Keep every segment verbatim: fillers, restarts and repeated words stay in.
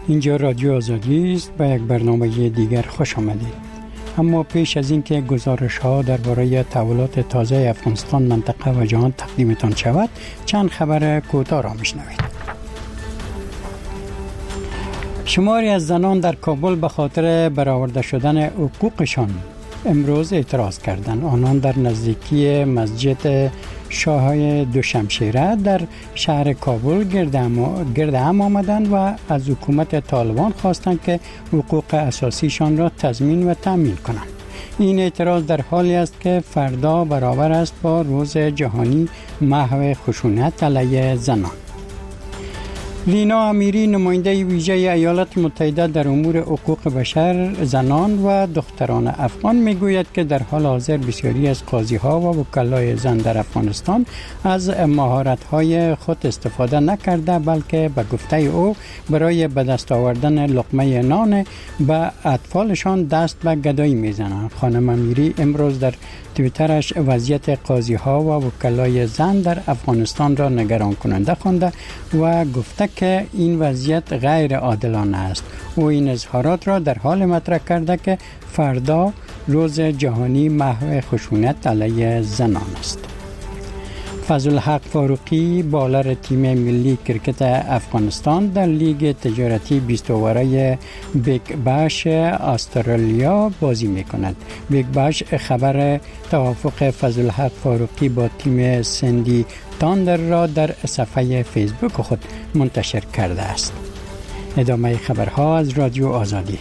اینجا رادیو آزادی است. به یک برنامه دیگر خوش آمدید. اما پیش از اینکه گزارش ها درباره تحولات تازه افغانستان، منطقه و جهان تقدیمتان شود، چند خبر کوتاه را میشنوید. شماری از زنان در کابل به خاطر برآورده شدن حقوقشان امروز اعتراض کردند. آنان در نزدیکی مسجد شاههای دوشمشیره در شهر کابل گرد هم آمدند و از حکومت طالبان خواستند که حقوق اساسیشان را تضمین و تأمین کنند. این اعتراض در حالی است که فردا برابر است با روز جهانی محو خشونت علیه زنان. لینا امیری، نماینده ویژه ایالات متحده در امور حقوق بشر، زنان و دختران افغان، میگوید که در حال حاضر بسیاری از قاضی‌ها و وکلای زن در افغانستان از مهارت‌های خود استفاده نکرده، بلکه به گفته او برای به دست آوردن لقمه نان به اطفالشان دست به گدایی میزنند. خانم امیری امروز در توییترش وضعیت قاضی‌ها و وکلای زن در افغانستان را نگران کننده خوانده و گفته که این وضعیت غیر عادلانه است. او این اظهارات را در حال مطرح کرده که فردا روز جهانی محو خشونت علیه زنان است. فضلالحق فاروقی، بالر تیم ملی کرکت افغانستان، در لیگ تجارتی بیست اوورای بیگ بش استرالیا بازی می‌کند. بیگ بش خبر توافق فضلالحق فاروقی با تیم سندی تاندر را در صفحه فیسبوک خود منتشر کرده است. ادامه خبرها از رادیو آزادی.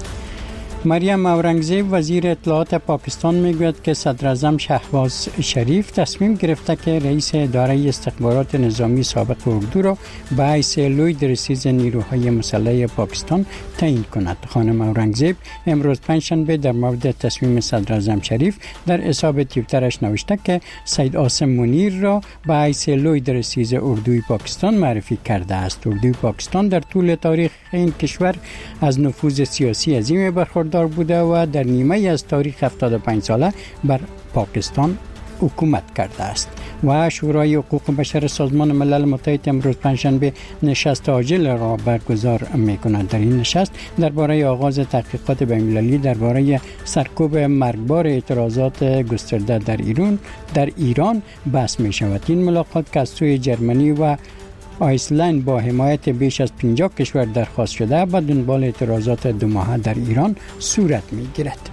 مریم اورنگزیب، وزیر اطلاعات پاکستان، میگوید که صدر اعظم شهباز شریف تصمیم گرفته که رئیس اداره استخبارات نظامی سابق اردو را به حیث لیدرسیز نیروهای مسلح پاکستان تعیین کند. خانم اورنگزیب امروز پنجشنبه در مورد تصمیم صدر اعظم شریف در حساب توییترش نوشته که سید عاصم منیر را به حیث لیدرسیز اردوی پاکستان معرفی کرده است. اردوی پاکستان در طول تاریخ این کشور از نفوذ سیاسی عظیم برخوردار بوده و در نیمه از تاریخ هفتاد و پنج ساله بر پاکستان حکومت کرده است. و شورای حقوق بشر سازمان ملل متحد امروز پنجشنبه نشست عاجل را برگزار می‌کند. در این نشست درباره آغاز تحقیقات بین‌المللی درباره سرکوب مرگبار اعتراضات گسترده در ایران در ایران بحث می‌شود. این ملاقات که از سوی جرمنی و آیسلند با حمایت بیش از پنجاه کشور درخواست شده به دنبال اعتراضات دو ماهه در ایران صورت می‌گیرد.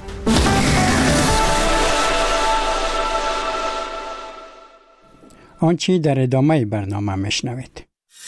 آنچه در ادامه برنامه میشنوید.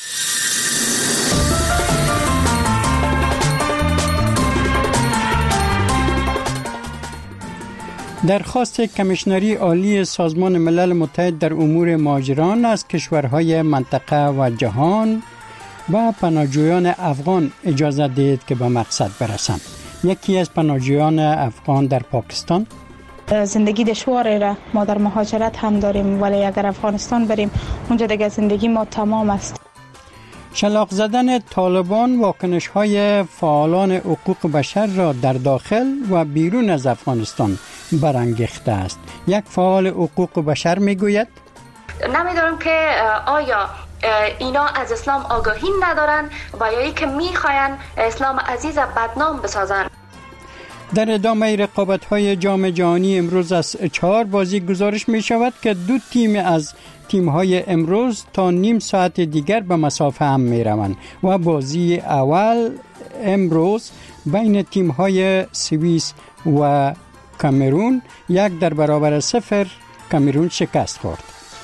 درخواست کمیشنری عالی سازمان ملل متحد در امور مهاجران از کشورهای منطقه و جهان و پناهجویان افغان اجازه دهید که به مقصد برسند. یکی از پناهجویان افغان در پاکستان: زندگی دشواری را ما در مهاجرت هم داریم، ولی اگر افغانستان بریم اونجا دیگه زندگی ما تمام است. شلاق زدن طالبان واکنش‌های فعالان حقوق بشر را در داخل و بیرون از افغانستان برانگیخته است. یک فعال حقوق بشر میگوید: نمیدونم که آیا اینا از اسلام آگاهی ندارن و یا ای که میخواین اسلام عزیز بدنام بسازن. در ادامه رقابت‌های جام جهانی امروز از چهار بازی گزارش می شود که دو تیم از تیم‌های امروز تا نیم ساعت دیگر به مسافه هم می روند و بازی اول امروز بین تیم‌های سوئیس و کامرون یک در برابر صفر کامرون شکست خورد.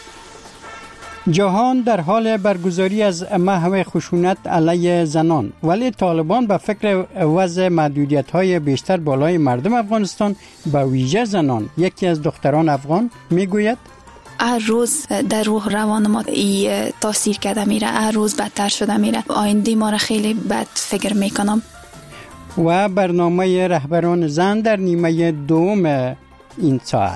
جهان در حال برگزاری از محو خشونت علیه زنان، ولی طالبان به فکر وضع محدودیت‌های بیشتر بالای مردم افغانستان به ویژه زنان. یکی از دختران افغان میگوید: هر روز در روح روان ما ای تاثیر کرده میره، هر روز بدتر شده میره. آینده ما را خیلی بد فکر میکنم. و برنامه رهبران زن در نیمه دوم این ساعت.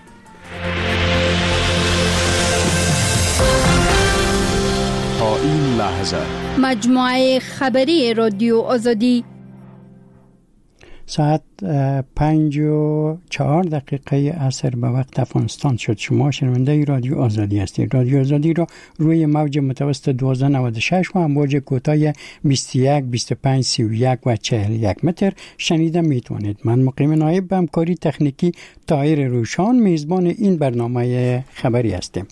تا این لحظه مجموعه خبری رادیو آزادی. ساعت پنج و چهار دقیقه عصر به وقت افغانستان شد. شما شنونده رادیو آزادی هستید. رادیو آزادی را روی موج متوسط دوازده نود و شش و امواج کوتاه بیست و یک، بیست و پنج، سی و یک و چهل و یک متر شنیده میتونید. من مقیم نایب به همکاری تکنیکی طاهر روشان میزبان این برنامه خبری هستم.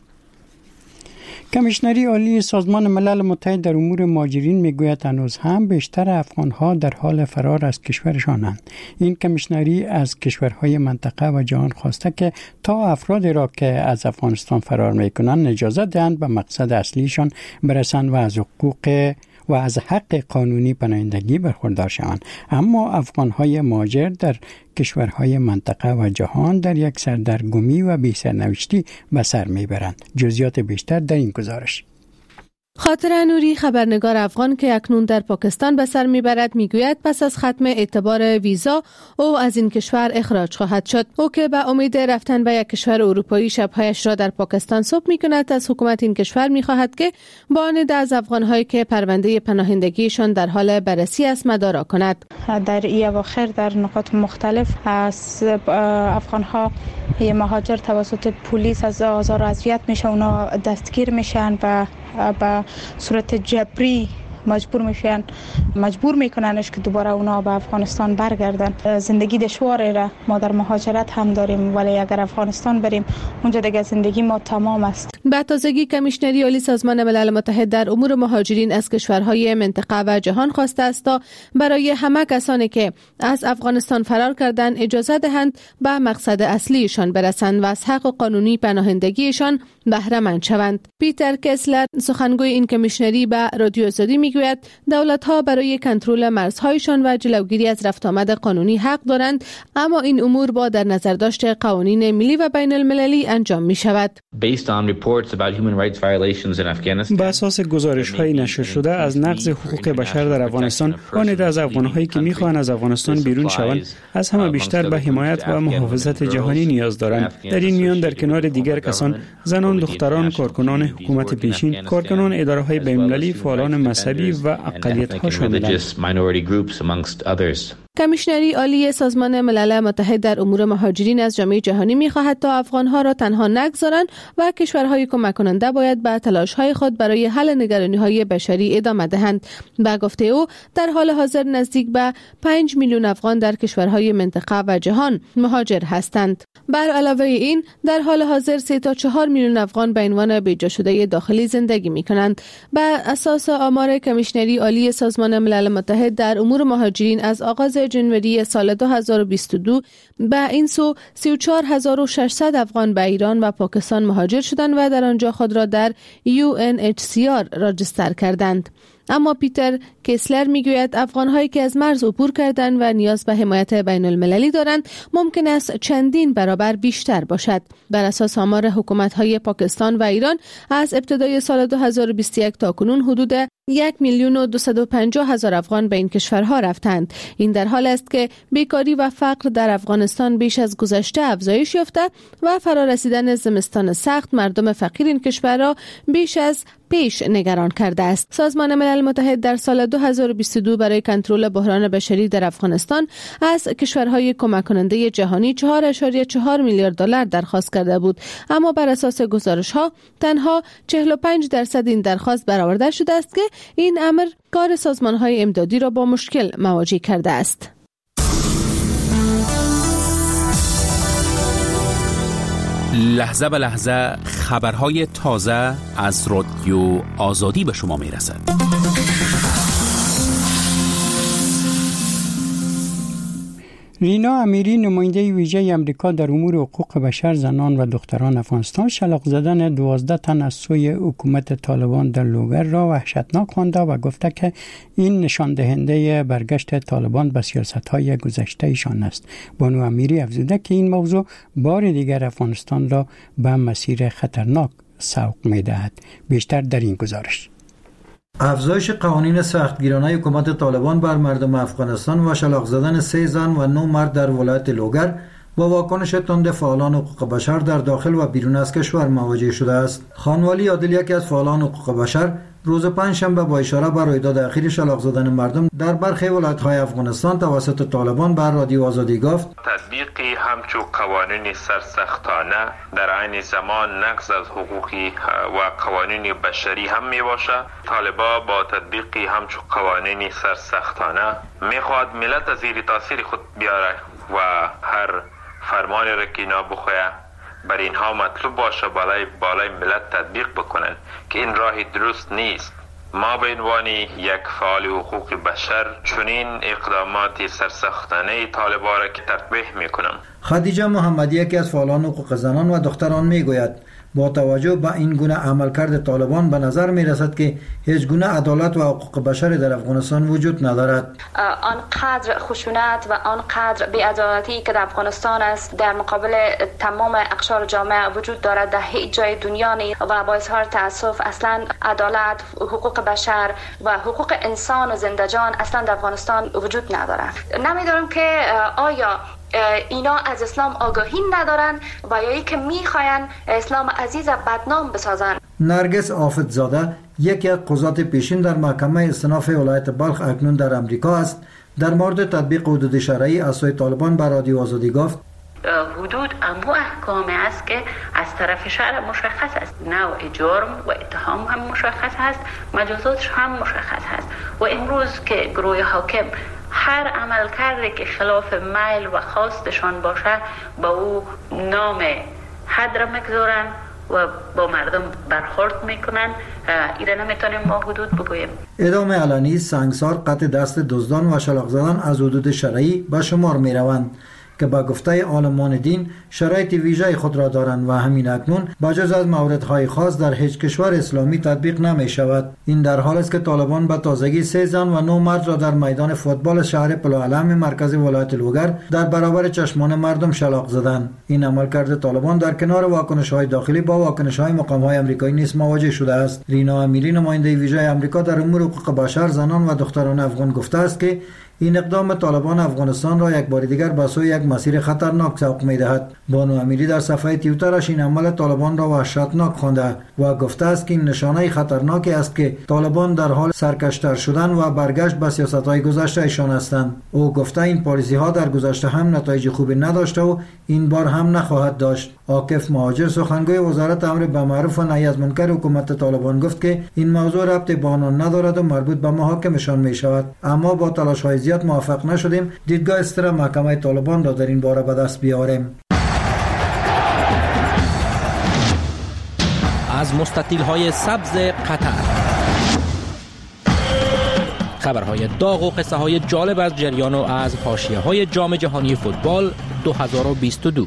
کمیشنری عالی سازمان ملل متحد در امور مهاجرین میگوید هنوز هم بیشتر افغان‌ها در حال فرار از کشورشانند. این کمیشنری از کشورهای منطقه و جهان خواسته که تا افرادی را که از افغانستان فرار میکنند اجازه دهند به مقصد اصلیشان برسند و از حقوق و از حق قانونی پناهندگی برخوردار شوند. اما افغان‌های مهاجر در کشورهای منطقه و جهان در یک سردرگمی و بی سرنوشتی به سر میبرند. جزئیات بیشتر در این گزارش. خاطر نوری، خبرنگار افغان که اکنون در پاکستان به سر میبرد، میگوید پس از ختم اعتبار ویزا او از این کشور اخراج خواهد شد. او که به امید رفتن به یک کشور اروپایی شبهایش را در پاکستان صبح میکند، از حکومت این کشور میخواهد که با آن از افغان‌هایی که پرونده پناهندگیشان در حال بررسی است مدارا کند. در این اواخر در نقاط مختلف از افغان‌ها یه مهاجر توسط پلیس از آزار و اذیت میشه، اونا دستگیر میشن و به صورت جبری مجبور میشن مجبور میکننش که دوباره اونا به افغانستان برگردن. زندگی دشواره را ما در مهاجرت هم داریم، ولی اگر افغانستان بریم اونجا دیگه زندگی ما تمام است. به تازگی کمیشنری عالی سازمان ملل متحد در امور مهاجرین از کشورهای منطقه و جهان خواسته است تا برای همه کسانی که از افغانستان فرار کردند اجازه دهند به مقصد اصلیشان برسند و از حق قانونی پناهندگیشان بهره مند شوند. پیتر کسلر، سخنگوی این کمیشنری، به رادیو آزادی میگوید دولت‌ها برای کنترل مرزهایشان و جلوگیری از رفت آمد قانونی حق دارند، اما این امور با در نظر داشت قوانین ملی و بین المللی انجام می شود. بر اساس گزارش‌های نشر شده از نقض حقوق بشر در افغانستان، آن از افغان‌هایی که می‌خواهند از افغانستان بیرون شوند از همه بیشتر به حمایت و محافظت جهانی نیاز دارند. در این میان در کنار دیگر کسان، زنان، دختران، کارکنان حکومت پیشین، کارکنان اداره‌های بین‌المللی، فعالان مذهبی و اقلیت‌ها شاملند. کمیشنری عالی سازمان ملل متحد در امور مهاجرین از جامعه جهانی می‌خواهد تا افغان‌ها را تنها نگذارند و کشورهای کمک کننده باید به تلاش‌های خود برای حل نگرانی‌های بشری ادامه دهند. به گفته او، در حال حاضر نزدیک به پنج میلیون افغان در کشورهای منطقه و جهان مهاجر هستند. بر علاوه این، در حال حاضر سه تا چهار میلیون افغان به عنوان بیجا شده داخلی زندگی می‌کنند. بر اساس آمار کمیشنری عالی سازمان ملل متحد در امور مهاجرین از آغاز جنوری سال دو هزار و بیست و دو به این سو سی و چهار هزار و ششصد افغان به ایران و پاکستان مهاجر شدند و در آنجا خود را در یو ان اچ سی آر راجستر کردند. اما پیتر کسلر میگوید افغان‌هایی که از مرز عبور کردند و نیاز به حمایت بین المللی دارند ممکن است چندین برابر بیشتر باشد. بر اساس آمار حکومت‌های پاکستان و ایران از ابتدای سال دو هزار و بیست و یک تا کنون حدود یک میلیون و دویست و پنجاه هزار افغان به این کشورها رفتند. این در حال است که بیکاری و فقر در افغانستان بیش از گذشته افزایش یافته و فرارسیدن زمستان سخت مردم فقیر این کشور را بیش از پیش نگران کرده است. سازمان ملل متحد در سال دو هزار و بیست و دو برای کنترل بحران بشری در افغانستان از کشورهای کمک کننده جهانی چهار ممیز چهار میلیارد دلار درخواست کرده بود، اما بر اساس گزارش‌ها تنها چهل و پنج درصد این درخواست برآورده شده است که این امر کار سازمان‌های امدادی را با مشکل مواجه کرده است. لحظه به لحظه خبرهای تازه از رادیو آزادی به شما میرسد. رینا امیری، نماینده ویژه آمریکا در امور حقوق بشر زنان و دختران افغانستان، شلاق زدن دوازده تن از سوی حکومت طالبان در لوگر را وحشتناک خوانده و گفته که این نشان دهنده برگشت طالبان به سیاست‌های گذشته‌شان است. بانو امیری افزوده که این موضوع بار دیگر افغانستان را به مسیر خطرناک سوق می‌دهد. بیشتر در این گزارش. افزایش قوانین سختگیرانه حکومت طالبان بر مردم افغانستان و شلاق زدن سه زن و نه مرد در ولایت لوگر با واکنش تند فعالان حقوق بشر در داخل و بیرون از کشور مواجه شده است. خانوالی عادل، یکی از فعالان حقوق بشر، روز پنجشنبه با اشاره به رویداد اخیر شلاق زدن مردم در برخی ولایت‌های افغانستان توسط طالبان بر رادیو آزادی گفت: تطبیق همچو قوانین سرسختانه در عین زمان نقض از حقوقی و قوانین بشری هم می باشد. طالبا با تطبیق همچو قوانین سرسختانه میخواد ملت از زیر تاثیر خود بیاره و هر فرمانی را که اینا بخواه بر اینها مطلوب باشه بالای بالای ملت تطبیق بکنن که این راهی درست نیست. ما به عنوان یک فعال حقوق بشر چنین اقدامات سرسختانه طالبان را که تقبیح میکنم. خدیجه محمدی، یکی از فعالان حقوق زنان و دختران، میگوید با توجه به این گونه عملکرد طالبان به نظر می رسد که هیچ گونه عدالت و حقوق بشر در افغانستان وجود ندارد. آنقدر خشونت و آنقدر بی‌عدالتی که در افغانستان است در مقابل تمام اقشار جامعه وجود دارد در هیچ جای دنیا نیست و با اظهار تأسف اصلا عدالت، حقوق بشر و حقوق انسان و زنده جان اصلا در افغانستان وجود ندارد. نمیدونم که آیا اینا از اسلام آگاهی ندارن و یا ای که میخواین اسلام عزیز بدنام بسازن. نرگس آفدزاده، یکی از قضات پیشین در محکمه استئناف ولایت بلخ اکنون در امریکا است، در مورد تطبیق حدود شرعی از سوی طالبان بر رادیو آزادی گفت: حدود امو احکامی است که از طرف شرع مشخص است، نوع جرم و اتهام هم مشخص است، مجازاتش هم مشخص است و امروز که گروه حاکم هر عمل کرده که خلاف میل و خواستشان باشه با او نام حد را میگذارن و با مردم برخورد میکنن. ایره نمیتونیم ما حدود بگوییم. اعدام علنی، سنگسار، قطع دست دزدان و شلاق زدن از حدود شرعی به شمار میروند که با گفته عالمان دین شرایط ویژه خود را دارند و همین اکنون بجز از موردهای خاص در هیچ کشور اسلامی تطبیق نمی شود. این در حال است که طالبان به تازگی سه زن و نه مرد را در میدان فوتبال شهر پلوالم مرکز ولایت لوگر در برابر چشمان مردم شلاق زدند. این عملکرد طالبان در کنار واکنش‌های داخلی با واکنش‌های مقام‌های آمریکایی نیز مواجه شده است. رینا امیری، نماینده ویژه آمریکا در امور حقوق بشر، زنان و دختران افغان، گفته است که این اقدام طالبان افغانستان را یک بار دیگر به سوی یک مسیر خطرناک سوق می‌دهد. بانو امیری در صفحه توییترش این عمل طالبان را وحشتناک خوانده و گفته است که این نشانه خطرناکی است که طالبان در حال سرکشتر شدن و برگشت به سیاست‌های گذشته ایشان هستند. او گفته این پالیسی‌ها در گذشته هم نتایج خوبی نداشته و این بار هم نخواهد داشت. عاکف مهاجر، سخنگوی وزارت امر بالمعروف و نهی از منکر حکومت طالبان، گفت که این موضوع ربطی به آنان ندارد و مربوط به محاکمشان می‌شود، اما با تلاش‌های زیاد موفق نشدیم دیدگاه استر محکمه طالبان را در این باره به دست بیاوریم. از مستطیل‌های سبز قطر خبرهای داغ و قصه های جالب از جریان و از حاشیه‌های جام جهانی فوتبال دو هزار و بیست و دو.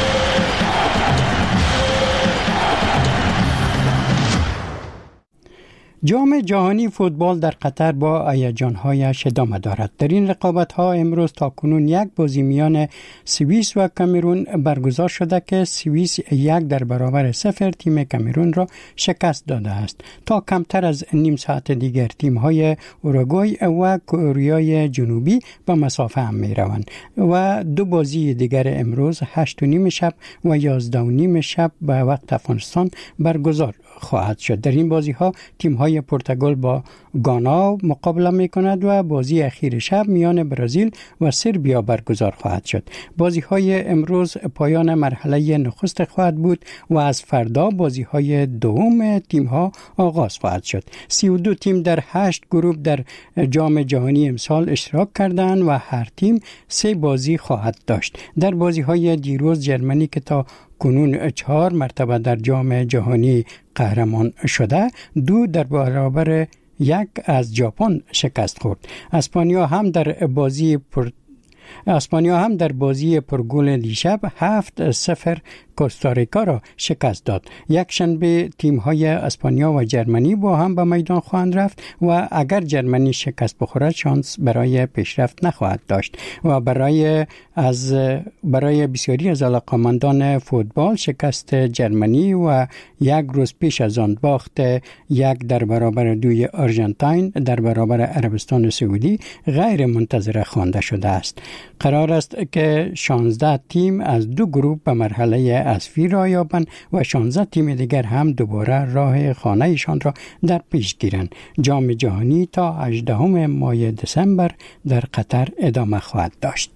جام جهانی فوتبال در قطر با هیجان‌هایش ادامه دارد. در این رقابت‌ها امروز تاکنون یک بازی میان سوئیس و کامرون برگزار شده که سوئیس یک در برابر صفر تیم کامرون را شکست داده است. تا کمتر از نیم ساعت دیگر تیم‌های اوروگوئه و کره جنوبی به مسافه هم می‌روند و دو بازی دیگر امروز هشت و نیم شب و یازده و نیم شب به وقت افغانستان برگزار خواهد شد. در این بازی‌ها تیم‌های پرتغال با گانا مقابله می‌کند و بازی اخیر شب میان برزیل و سربیا برگزار خواهد شد. بازی‌های امروز پایان مرحله نخست خواهد بود و از فردا بازی‌های دوم تیم‌ها آغاز خواهد شد. سی و دو تیم در هشت گروه در جام جهانی امسال اشتراک کردند و هر تیم سه بازی خواهد داشت. در بازی‌های دیروز ژرمنی که تا کنون چهار مرتبه در جام جهانی قهرمان شده، دو در برابر یک از ژاپن شکست خورد. اسپانیا هم در بازی پر اسپانیا هم در بازی پرگل دیشب هفت صفر کوستاریکا را شکست داد. یک شنبه تیم‌های اسپانیا و جرمنی با هم به میدان خواهند رفت و اگر جرمنی شکست بخورد شانس برای پیشرفت نخواهد داشت و برای از برای بسیاری از علاقه‌مندان فوتبال شکست جرمنی و یک روز پیش از آن باخت یک در برابر دوی آرژانتین در برابر عربستان سعودی غیر منتظره خوانده شده است. قرار است که شانزده تیم از دو گروه به مرحله اصفی را یابند و شانزده تیم دیگر هم دوباره راه خانه‌شان را در پیش گیرند. جام جهانی تا هجدهم ماه دسامبر در قطر ادامه خواهد داشت.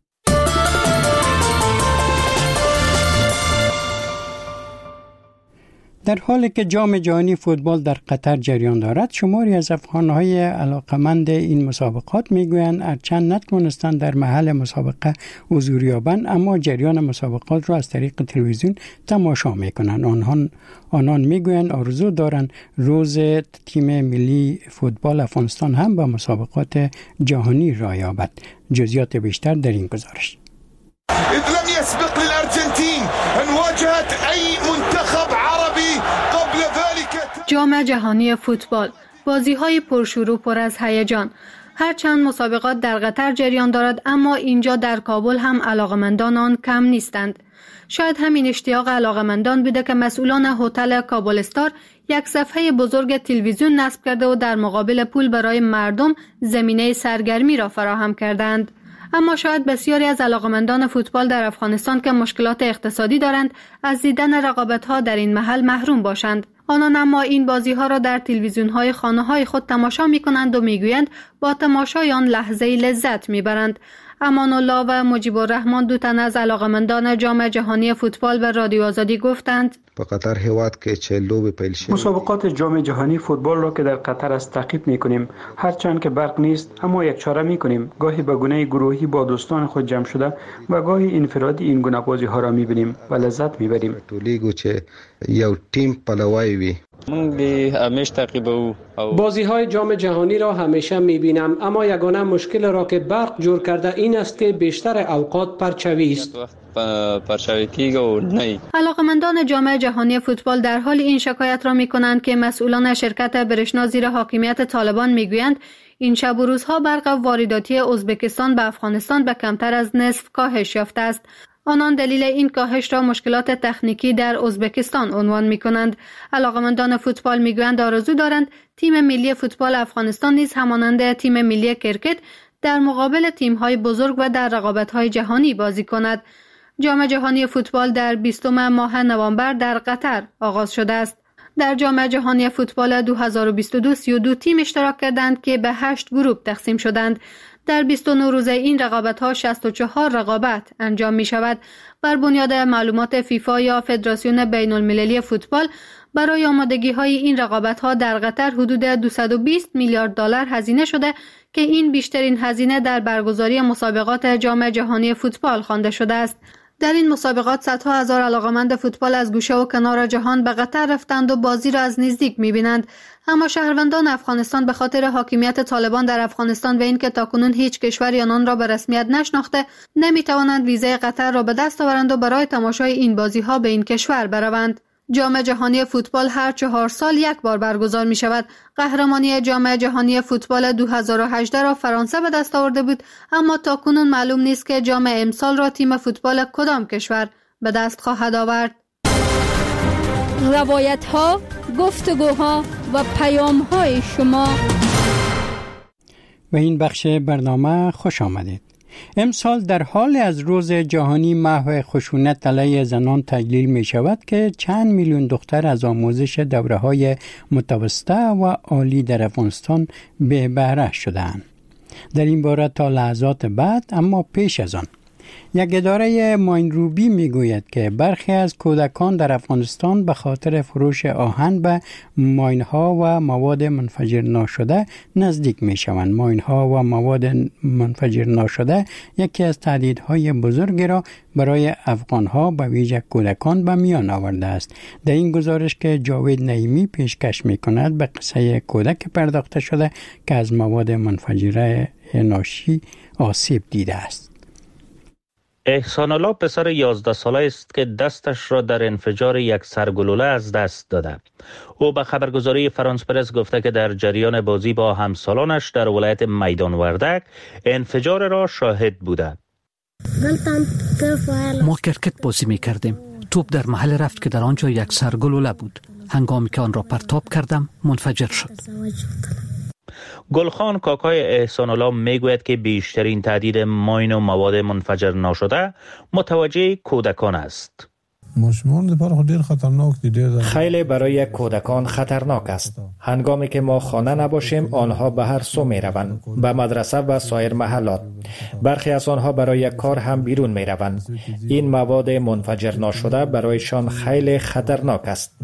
در حالی که جام جهانی فوتبال در قطر جریان دارد، شماری از افغان‌های علاقمند این مسابقات میگویند هرچند نتوانستند در محل مسابقه حضور یابند اما جریان مسابقات را از طریق تلویزیون تماشا میکنند. آنان آنان میگویند آرزو دارند روز تیم ملی فوتبال افغانستان هم به مسابقات جهانی راه یابد. جزئیات بیشتر در این گزارش. إذ لم يسبق للأرجنتين أن واجهت أي منتخب عربي قبل ذلك. جام جهانی فوتبال، بازی‌های پرشور و پر از هیجان. هرچند مسابقات در قطر جریان دارد اما اینجا در کابل هم علاقمندان آن کم نیستند. شاید همین اشتیاق علاقمندان بوده که مسئولان هتل کابل استار یک صفحه بزرگ تلویزیون نصب کرده و در مقابل پول برای مردم زمینه سرگرمی را فراهم کردند. اما شاید بسیاری از علاقمندان فوتبال در افغانستان که مشکلات اقتصادی دارند از دیدن رقابت‌ها در این محل محروم باشند. آنان اما این بازی‌ها را در تلویزیون‌های خانه‌های خود تماشا می‌کنند و می‌گویند با تماشای آن لحظه‌ای لذت می‌برند. امان الله و مجیب الرحمن دو تن از علاقمندان جام جهانی فوتبال به رادیو آزادی گفتند په قطر هیواد کې چې لوبې پیل شوې مسابقات جام جهانی فوتبال را که در قطر است تعقیب می‌کنیم. هرچند که برق نیست اما یک چاره می‌کنیم. گاهی به گونه گروهی با دوستان خود جمع شده و گاهی انفرادی این گونه بازی‌ها را می‌بینیم و لذت می‌بریم. ټولېږو چې یو ټیم پلوای وي. بازی های جام جهانی را همیشه می بینم اما یگانه مشکل را که برق جور کرده این است که بیشتر اوقات پرچوی است. علاقمندان جام جهانی فوتبال در حال این شکایت را می کنند که مسئولان شرکت برشنا زیر حاکمیت طالبان می گویند این شب و روزها برق وارداتی ازبکستان به افغانستان به کمتر از نصف کاهش یافته است. آنان دلیل این کاهش را مشکلات تکنیکی در ازبکستان عنوان می کنند. علاقمندان فوتبال می گویند آرزو دارند تیم ملی فوتبال افغانستان نیز همانند تیم ملی کرکت در مقابل تیم‌های بزرگ و در رقابت‌های جهانی بازی کند. جام جهانی فوتبال در بیستم ماه نوامبر در قطر آغاز شده است. در جام جهانی فوتبال دو هزار و بیست و دو سی و دو تیم اشتراک کردند که به هشت گروه تقسیم شدند. در بیست و نه روزه این رقابت‌ها شصت و چهار رقابت انجام می‌شود. بر بنیاد معلومات فیفا یا فدراسیون بین‌المللی فوتبال برای آمادگی‌های این رقابت‌ها در قطر حدود دویست و بیست میلیارد دلار هزینه شده که این بیشترین هزینه در برگزاری مسابقات جام جهانی فوتبال خوانده شده است. در این مسابقات صدها هزار علاقمند فوتبال از گوشه و کنار جهان به قطر رفتند و بازی را از نزدیک می‌بینند. اما شهروندان افغانستان به خاطر حاکمیت طالبان در افغانستان و اینکه تاکنون هیچ کشوری آنان را به رسمیت نشناخته نمی‌توانند ویزای قطر را به دست آورند و برای تماشای این بازی‌ها به این کشور بروند. جام جهانی فوتبال هر چهار سال یک بار برگزار می شود. قهرمانی جام جهانی فوتبال دو هزار و هجده را فرانسه به دست آورده بود اما تاکنون معلوم نیست که جام امسال را تیم فوتبال کدام کشور به دست خواهد آورد. روایت ها، گفتگوها و پیام های شما. و این بخش برنامه خوش آمدید. امسال در حال از روز جهانی محو خشونت علیه زنان تجلیل می شود که چند میلیون دختر از آموزش دوره‌های متوسطه و عالی در افغانستان به بهره شدند. در این باره تا لحظات بعد اما پیش از آن یک اداره ماینروبی می گوید که برخی از کودکان در افغانستان به خاطر فروش آهن به ماین‌ها و مواد منفجر ناشده نزدیک می شوند. ماین‌ها و مواد منفجر ناشده یکی از تهدیدهای بزرگی را برای افغان‌ها به ویژه کودکان به میان آورده است. در این گزارش که جاوید نعیمی پیشکش می کند به قصه کودک پرداخته شده که از مواد منفجره ناشی آسیب دیده است. احسان الله پسر یازده ساله است که دستش را در انفجار یک سرگلوله از دست داده. او به خبرگزاری فرانس پرس گفته که در جریان بازی با همسالانش در ولایت میدان وردک انفجار را شاهد بوده. ما کرکت بازی می کردیم. توپ در محل رفت که در آنجا یک سرگلوله بود. هنگامی که آن را پرتاب کردم منفجر شد. گلخان کاکای احسان الله میگوید که بیشترین تهدید ماین و مواد منفجر ناشده متوجه کودکان است. خیلی برای کودکان خطرناک است. هنگامی که ما خانه نباشیم آنها به هر سو می روند، به مدرسه و سایر محلات. برخی از آنها برای کار هم بیرون می روند. این مواد منفجر ناشده برایشان خیلی خطرناک است.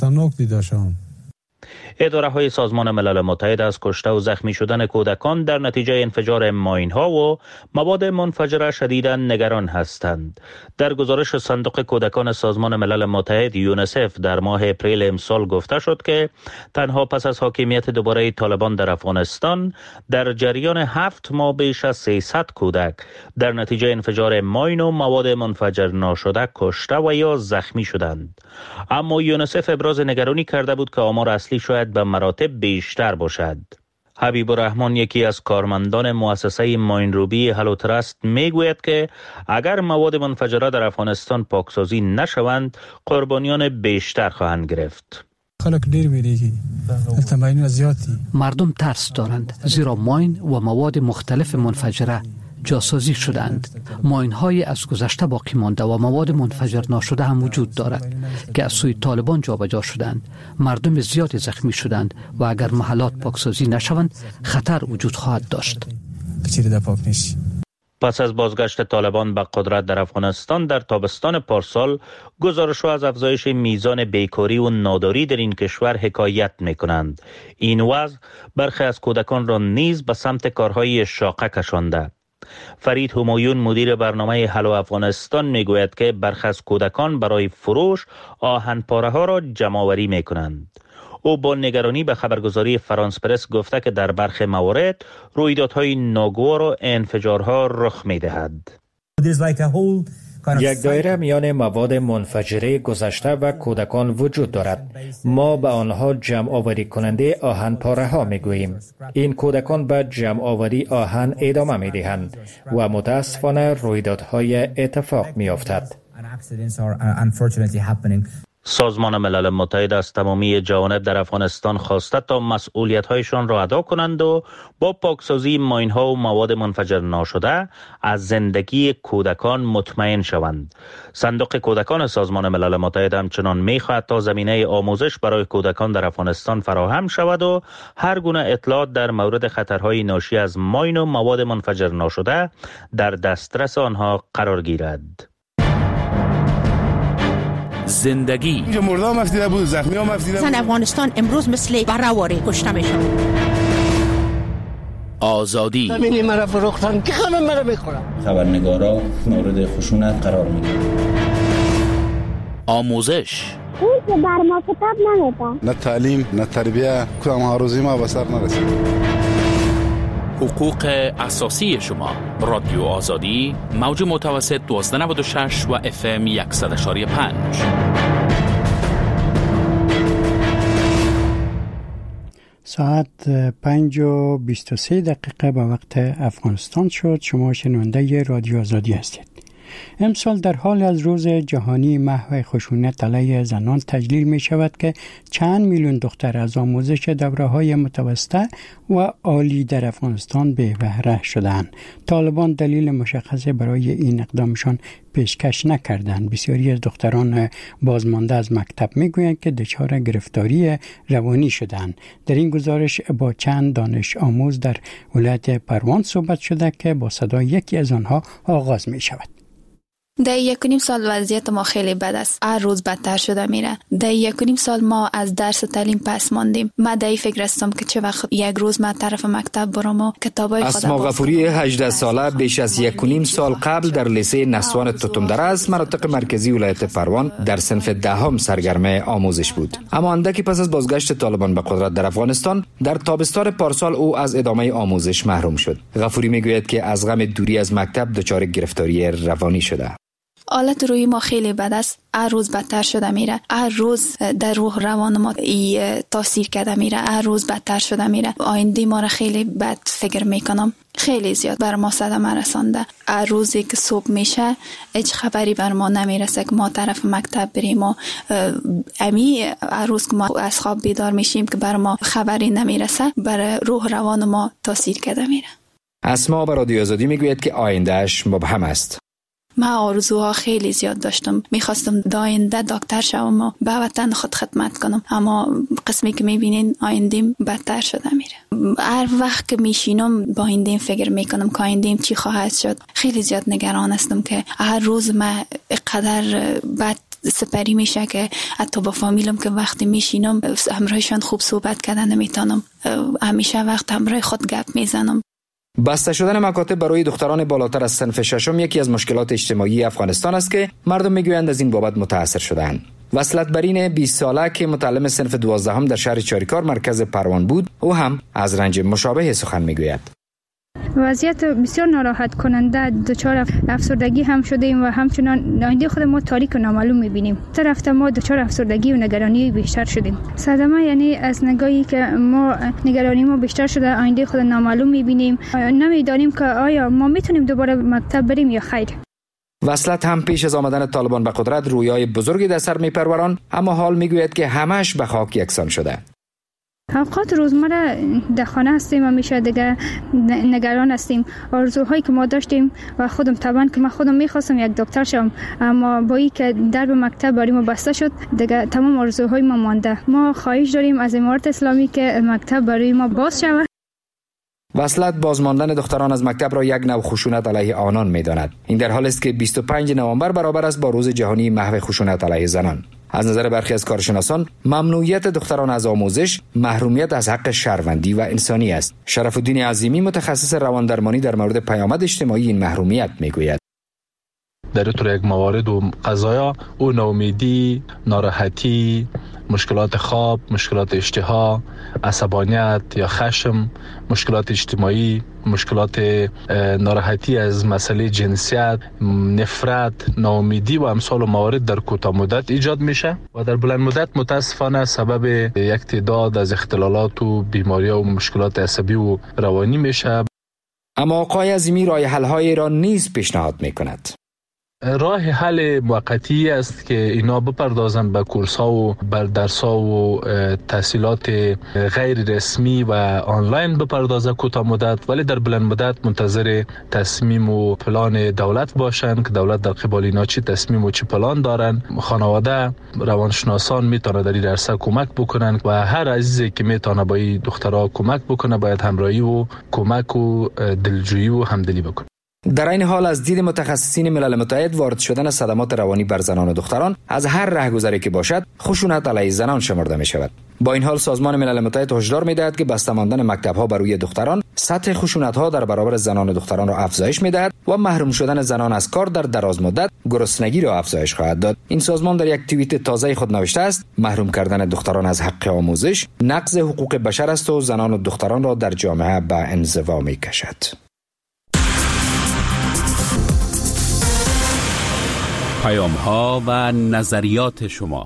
اداره های سازمان ملل متحد از کشته و زخمی شدن کودکان در نتیجه انفجار ماین ها و مواد منفجره شدیداً نگران هستند. در گزارش صندوق کودکان سازمان ملل متحد یونیسف در ماه اپریل امسال گفته شد که تنها پس از حاکمیت دوباره طالبان در افغانستان در جریان هفت ماه بیش از سیصد کودک در نتیجه انفجار ماین و مواد منفجر ناشده کشته و یا زخمی شدند. اما یونیسف ابراز نگرانی کرده بود که آمار اصلی شاید به مراتب بیشتر باشد. حبیب الرحمن یکی از کارمندان مؤسسه ماینروبی هلو ترست میگوید که اگر مواد منفجره در افغانستان پاکسازی نشوند قربانیان بیشتر خواهند گرفت. مردم ترس دارند زیرا ماین و مواد مختلف منفجره جاسازی شدند. ماین های از گذشته باقی مانده و مواد منفجر ناشده هم وجود دارد که از سوی طالبان جابجا شدند. مردم زیادی زخمی شدند و اگر محلات پاکسازی نشوند خطر وجود خواهد داشت. پس از بازگشت طالبان به قدرت در افغانستان در تابستان پارسال، گزارش‌ها از افزایش میزان بیکاری و ناداری در این کشور حکایت می‌کنند. این وضع برخی از کودکان را نیز به سمت کارهای شاقه کشانده. فرید همایون مدیر برنامه هلو افغانستان میگوید که برخی از کودکان برای فروش آهنپاره ها را جمع‌آوری میکنند. او با نگرانی به خبرگزاری فرانس پرس گفته که در برخی موارد رویدادهای ناگوار و انفجارها رخ میدهد. یک دایره میان مواد منفجره گذشته و کودکان وجود دارد. ما به آنها جمع آوری کننده آهن پاره ها می گوییم. این کودکان به جمع آوری آهن ادامه می دهند و متاسفانه رویدادهای اتفاق می افتد. سازمان ملل متحد از تمامی جوانب در افغانستان خواسته تا مسئولیت‌هایشان را ادا کنند و با پاکسازی ماین‌ها و مواد منفجر ناشده از زندگی کودکان مطمئن شوند. صندوق کودکان سازمان ملل متحد همچنان می‌خواهد تا زمینه آموزش برای کودکان در افغانستان فراهم شود و هر گونه اطلاعات در مورد خطرهای ناشی از ماین و مواد منفجر ناشده در دسترس آنها قرار گیرد. زندگی مردم مفتیده بود، زخمی ها مفتیده بود. زن افغانستان امروز مثل برهواری کشته میشن. آزادی زمینی مرا فروختن که همه مرا میخورن. خبرنگارا مورد خشونت قرار میگیرن. آموزش اون که بر ما کتاب نمیدن. نه تعلیم نه تربیه کدام ها روزی ما به سر نرسید. حقوق اساسی شما. رادیو آزادی موج متوسط دوازده نود و شش و اف ام صد و یک و پنج. ساعت پنج و بیست و سه دقیقه به وقت افغانستان شد. شما شنونده رادیو آزادی هستید. امسال در حال از روز جهانی محو خشونت علیه زنان تجلیل می شود که چند میلیون دختر از آموزش دوره‌های متوسطه و عالی در افغانستان بی بهره شدند. طالبان دلیل مشخصی برای این اقدامشان پیشکش نکردند. بسیاری از دختران بازمانده از مکتب میگویند که دچار گرفتاری روانی شدند. در این گزارش با چند دانش آموز در ولایت پروان صحبت شده که با صدای یکی از آنها آغاز می شود. در یک و نیم سال وضعیت ما خیلی بد است. هر روز بدتر شده میره. در یک و نیم سال ما از درس تعلیم پس ماندیم. من در این فکر هستم که چه وقت یک روز ما طرف مکتب برم و کتابای خودم. اسما غفوری هجده ساله بیش از یک و نیم سال قبل در لیسه نسوان توتمدره مناطق مرکزی ولایت پروان در صنف دهم سرگرم آموزش بود. اما اندکی پس از بازگشت طالبان به قدرت در افغانستان در تابستان پارسال او از ادامه آموزش محروم شد. غفوری میگوید که از غم دوری از مکتب دچار گرفتاری روانی شده. حالت روی ما خیلی بد است. هر روز بدتر شده میره. هر روز در روح روان ما ای تاثیر کرده میره. هر روز بدتر شده میره. آینده ما را خیلی بد فکر میکنم. خیلی زیاد بر ما صدمه رسانده. هر روزی که صبح میشه هیچ خبری بر ما نمیرسه که ما طرف مکتب بریم و امی هر روز که ما از خواب بیدار میشیم که بر ما خبری نمیرسه بر روح روان ما تاثیر کرده میره. اسما به رادیو آزادی میگوید که آیندهش مبهم است. من آرزوها خیلی زیاد داشتم. میخواستم داینده دکتر شوم و به وطن خود خدمت کنم، اما قسمی که میبینین آیندیم بدتر شده میره. هر وقت که میشینم با آیندیم فکر میکنم که آیندیم چی خواهد شد. خیلی زیاد نگران هستم که هر روز من قدر بد سپری میشه که حتی با فامیلم که وقتی میشینم همراهشان خوب صحبت کردن نمیتونم. همیشه وقت همراه خود گپ میزنم. بسته شدن مکاتب برای دختران بالاتر از صنف ششم یکی از مشکلات اجتماعی افغانستان است که مردم میگویند از این بابت متاثر شده‌اند. وصلت برین بیست ساله که متعلم صنف دوازدهم در شهر چاریکار مرکز پروان بود، او هم از رنج مشابه سخن میگوید. وضعیت بسیار ناراحت کننده، دچار افسردگی هم شدیم و همچنان آینده خود ما تاریک و نامعلوم میبینیم. طرف ما دچار افسردگی و نگرانی بیشتر شدیم. صدمه یعنی از نگاهی که ما نگرانی ما بیشتر شده، آینده خود نامعلوم میبینیم. نمیدانیم که آیا ما میتونیم دوباره مکتب بریم یا خیر. وصلت هم پیش از آمدن طالبان به قدرت رویای بزرگی در سر میپروران، اما حال میگوید که همش به خاک یکسان شده. اوقات روزمره در خانه هستیم و میشه دیگه نگران هستیم. آرزوهایی که ما داشتیم و خودم طبعا که من خودم میخواستم یک دکتر شم، اما با این که درب مکتب برای ما بسته شد دیگه تمام آرزوهای ما مانده. ما خواهش داریم از امارت اسلامی که مکتب برای ما باز شود. وصلت بازماندن دختران از مکتب را یک نوع خشونت علیه آنان می‌داند. این در حالی است که بیست و پنج نوامبر برابر است با روز جهانی محو خشونت علیه زنان. از نظر برخی از کارشناسان ممنوعیت دختران از آموزش محرومیت از حق شهروندی و انسانی است. شرف الدین عظیمی متخصص رواندرمانی در مورد پیامد اجتماعی این محرومیت میگوید. در طور یک موارد و قضایا او ناامیدی، ناراحتی، مشکلات خواب، مشکلات اشتها، عصبانیت یا خشم، مشکلات اجتماعی، مشکلات ناراحتی از مسئله جنسیت، نفرت، ناامیدی و امثال موارد در کوتاه مدت ایجاد میشه و در بلند مدت متاسفانه سبب یک تعداد از اختلالات و بیماری‌ها و مشکلات عصبی و روانی میشه. اما آقای عظیمی راه حل‌های را نیز پیشنهاد میکند. راه حل موقتی است که اینا بپردازن به کورس‌ها و بر درس‌ها و تحصیلات غیر رسمی و آنلاین بپردازه کوتاه مدت، ولی در بلند مدت منتظر تصمیم و پلان دولت باشن که دولت در قبال اینا چی تصمیم و چی پلان دارن. خانواده، روانشناسان میتونه در این عرصه کمک بکنن و هر عزیزی که میتونه با این دخترها کمک بکنه باید همراهی و کمک و دلجویی و همدلی بکنه. در این حال از دید متخصصین ملل متحد وارد شدن صدمات روانی بر زنان و دختران از هر رهگذری که باشد خشونت علیه زنان شمرده می شود. با این حال سازمان ملل متحد هشدار می دهد که بسته ماندن مکتب ها بر روی دختران سطح خشونت ها در برابر زنان و دختران را افزایش می دهد و محروم شدن زنان از کار در دراز مدت گرسنگی را افزایش خواهد داد. این سازمان در یک توییت تازه خود نوشته است: محروم کردن دختران از حق آموزش نقض حقوق بشر است و زنان و دختران را در جامعه به انزوا می کشد. پیام ها و نظریات شما.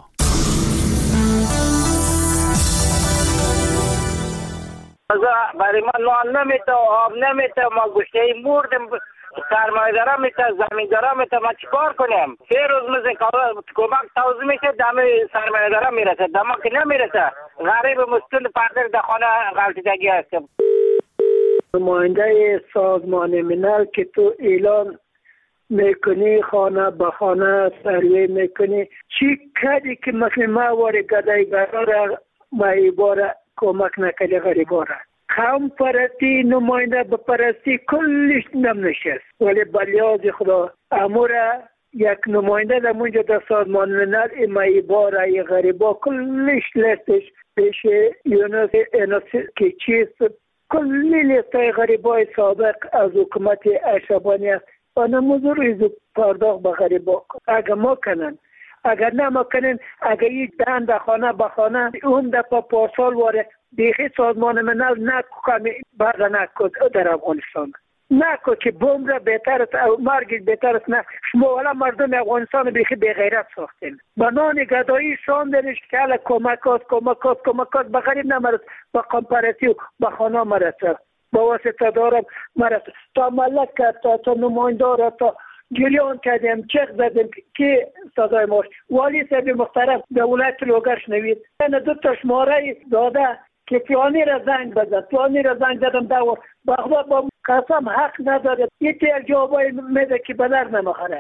برای ما نان نمیته، آب نمیته، ما گوشته مردم، سرمایه‌دارا میته، زمیندارا میته، ما چیکار کنیم؟ سه روز مثل کمک توضیح میشه، دم سرمایه‌دارا میرسه، دم که نمیرسه. غریب مستون پردر در خانه غلطیدگی هستم. نماینده سازمان ملل که تو اعلان میکنی خانه به خانه سروی میکنی، چی کردی که مثل ما واری گدایگرا را مایبارا کمک نکردی غریبا را؟ قوم پرستی نماینده بپرستی کلش نم نشست، ولی بلیاز خدا امورا یک نماینده در اونجا در سازمان ملل ایمایی بارای غریبا کلش لیستش پیش یونس ایناس که چیست کلی لیستای غریبای سابق از حکومت اشربانی است و نموزور ایزو پرداخت به غریبا اگر ما کنن اگر نه ما کنن اگر یک دن در خانه به خانه اون دفعه پارسال واره بیخی سازمان ملل نکو کمی بعد نکو در افغانستان نکو که بوم را بهتر است مرگ بهتر است نه شما والا مردم افغانستان بیخی به غیرت ساختین بنان گدایی شاندنش که حالا کمک هست کمک هست کمک هست به غریب نمرد به کمپاراتیو به خانه مرسد با واسطه دارم مرسد تا ملک تا تا نمایندار تا جریان کردیم چک زدیم که صدای ماش والی صاحب محترم دولت لوگرش نوید من دو تا شماره داده که فلانی را زنگ بزد فلانی را زنگ زدم دور بغداد با قسم حق نداره یک جوابای میده که بدر نمخره.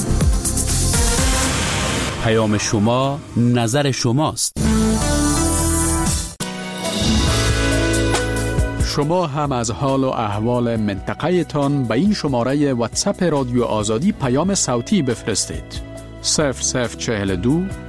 پیام شما نظر شماست. شما هم از حال و احوال منطقه تان به این شماره واتساپ رادیو آزادی پیام صوتی بفرستید. صفر صفر چهل و دو